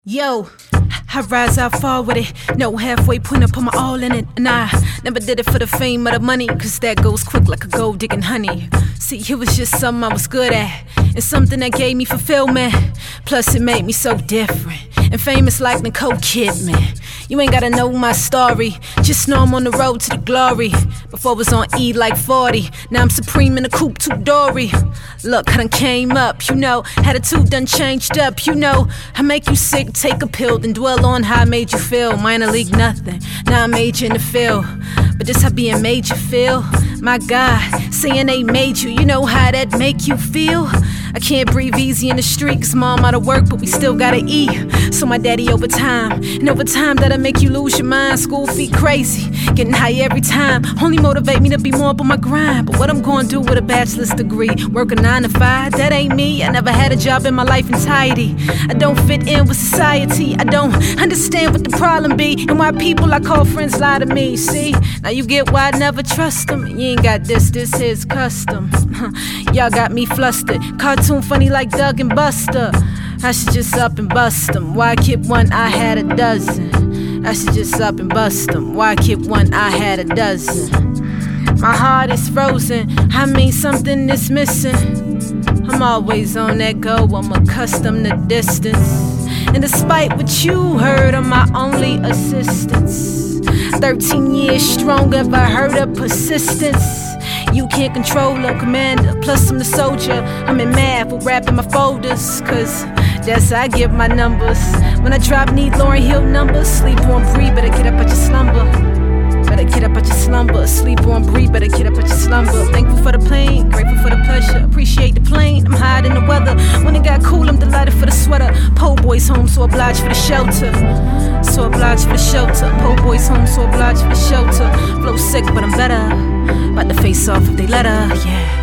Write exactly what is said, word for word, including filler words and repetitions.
Yo, I rise, I fall with it. No halfway point, I put my all in it. And I never did it for the fame or the money, cause that goes quick like a gold digging honey. See, it was just something I was good at, and something that gave me fulfillment. Plus it made me so different and famous like Nicole Kidman. You ain't gotta know my story, just know I'm on the road to the glory. Before I was on E like forty, now I'm supreme in the coupe two-dory. Look, I done came up, you know, attitude done changed up, you know. I make you sick, take a pill, then dwell on how I made you feel. Minor league nothing, now I'm major in the field. But this how being major feel. My God, saying they made you, you know how that make you feel? I can't breathe easy in the street, cause mom out of work, but we still gotta eat. So my daddy overtime, and over time that'll make you lose your mind. School fee crazy, getting high every time. Only motivate me to be more up on my grind. But what I'm gonna do with a bachelor's degree? Work a nine to five, that ain't me. I never had a job in my life entirety. I don't fit in with society. I don't understand what the problem be, and why people I call friends lie to me. See, now you get why I never trust them. You ain't got this, this is custom. Y'all got me flustered. Cartoon funny like Doug and Buster. I should just up and bust them. Why keep one? I had a dozen. I should just up and bust them. Why keep one? I had a dozen. My heart is frozen. I mean something is missing. I'm always on that go. I'm accustomed to distance. And despite what you heard, I'm my only assistance. Thirteen years strong, ever heard of persistence? You can't control a commander, plus I'm the soldier. I'm in math, with rap in my folders, cause that's how I get my numbers. When I drop, need Lauryn Hill numbers. Sleep on, breathe, better get up out your slumber. Better get up out your slumber. Sleep on, breathe, better get up out your slumber. Thankful for the plane, grateful for the pleasure. Appreciate the plane, I'm hot in the weather. When it got cool, I'm delighted for the sweater. Po boys home, so obliged for the shelter. So obliged for the shelter. Po boys home, so obliged for the shelter. Flow sick, but I'm better. About to face off if they let her, yeah.